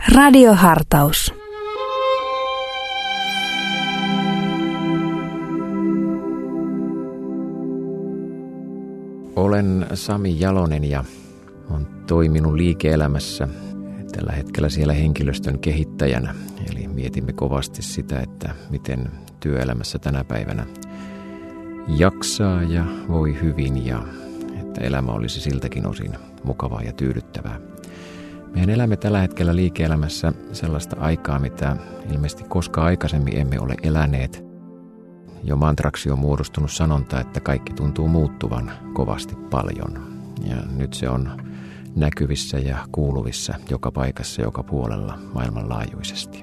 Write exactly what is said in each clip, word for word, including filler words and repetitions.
Radiohartaus. Olen Sami Jalonen ja olen toiminut liike-elämässä tällä hetkellä siellä henkilöstön kehittäjänä. Eli mietimme kovasti sitä, että miten työelämässä tänä päivänä jaksaa ja voi hyvin ja että elämä olisi siltäkin osin mukavaa ja tyydyttävää. Mehän elämme tällä hetkellä liike-elämässä sellaista aikaa, mitä ilmeisesti koskaan aikaisemmin emme ole eläneet. Jo mantraksi on muodostunut sanonta, että kaikki tuntuu muuttuvan kovasti paljon. Ja nyt se on näkyvissä ja kuuluvissa joka paikassa, joka puolella maailmanlaajuisesti.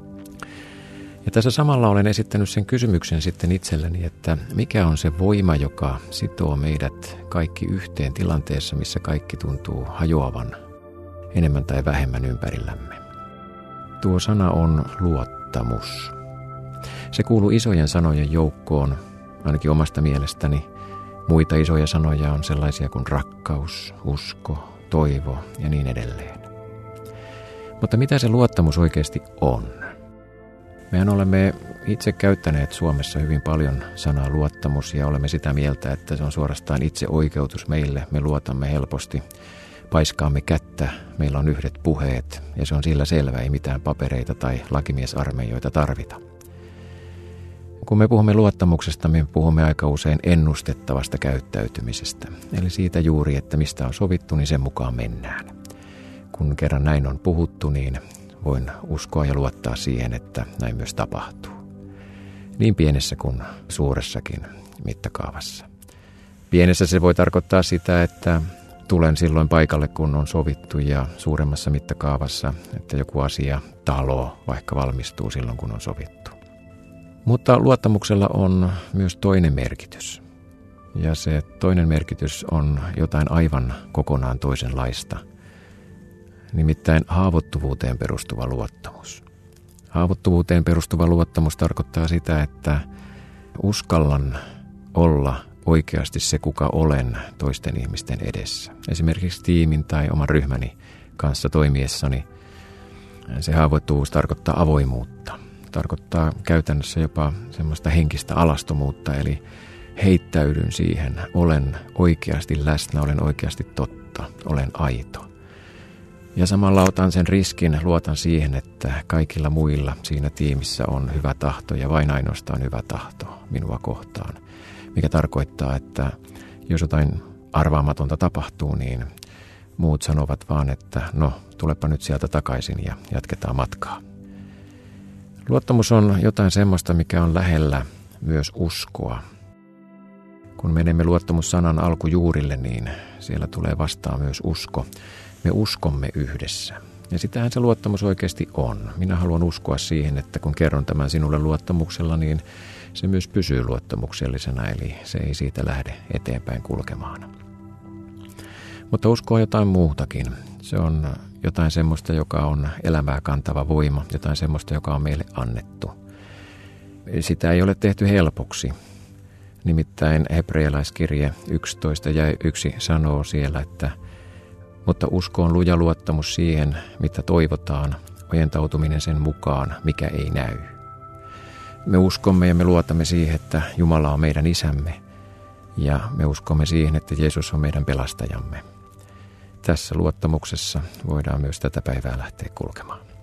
Ja tässä samalla olen esittänyt sen kysymyksen sitten itselleni, että mikä on se voima, joka sitoo meidät kaikki yhteen tilanteessa, missä kaikki tuntuu hajoavan enemmän tai vähemmän ympärillämme. Tuo sana on luottamus. Se kuuluu isojen sanojen joukkoon, ainakin omasta mielestäni. Muita isoja sanoja on sellaisia kuin rakkaus, usko, toivo ja niin edelleen. Mutta mitä se luottamus oikeasti on? Mehän olemme itse käyttäneet Suomessa hyvin paljon sanaa luottamus ja olemme sitä mieltä, että se on suorastaan itseoikeutus meille. Me luotamme helposti, paiskaamme kättä, meillä on yhdet puheet ja se on sillä selvä, ei mitään papereita tai lakimiesarmeijoita tarvita. Kun me puhumme luottamuksesta, me puhumme aika usein ennustettavasta käyttäytymisestä. Eli siitä juuri, että mistä on sovittu, niin sen mukaan mennään. Kun kerran näin on puhuttu, niin voin uskoa ja luottaa siihen, että näin myös tapahtuu. Niin pienessä kuin suuressakin mittakaavassa. Pienessä se voi tarkoittaa sitä, että tulen silloin paikalle, kun on sovittu, ja suuremmassa mittakaavassa, että joku asia, talo, vaikka valmistuu silloin, kun on sovittu. Mutta luottamuksella on myös toinen merkitys. Ja se toinen merkitys on jotain aivan kokonaan toisenlaista. Nimittäin haavoittuvuuteen perustuva luottamus. Haavoittuvuuteen perustuva luottamus tarkoittaa sitä, että uskallan olla oikeasti se, kuka olen toisten ihmisten edessä. Esimerkiksi tiimin tai oman ryhmäni kanssa toimiessani se haavoittuvuus tarkoittaa avoimuutta. Tarkoittaa käytännössä jopa semmoista henkistä alastomuutta, eli heittäydyn siihen, olen oikeasti läsnä, olen oikeasti totta, olen aito. Ja samalla otan sen riskin, luotan siihen, että kaikilla muilla siinä tiimissä on hyvä tahto ja vain ainoastaan hyvä tahto minua kohtaan. Mikä tarkoittaa, että jos jotain arvaamatonta tapahtuu, niin muut sanovat vaan, että no, tulepa nyt sieltä takaisin ja jatketaan matkaa. Luottamus on jotain semmoista, mikä on lähellä myös uskoa. Kun menemme luottamussanan alkujuurille, niin siellä tulee vastaan myös usko. Me uskomme yhdessä. Ja sitähän se luottamus oikeasti on. Minä haluan uskoa siihen, että kun kerron tämän sinulle luottamuksella, niin se myös pysyy luottamuksellisena, eli se ei siitä lähde eteenpäin kulkemaan. Mutta usko on jotain muutakin. Se on jotain semmoista, joka on elämää kantava voima, jotain semmoista, joka on meille annettu. Sitä ei ole tehty helpoksi. Nimittäin hebrealaiskirje yksitoista ja yksi sanoo siellä, että mutta usko on luja luottamus siihen, mitä toivotaan, ojentautuminen sen mukaan, mikä ei näy. Me uskomme ja me luotamme siihen, että Jumala on meidän isämme ja me uskomme siihen, että Jeesus on meidän pelastajamme. Tässä luottamuksessa voidaan myös tätä päivää lähteä kulkemaan.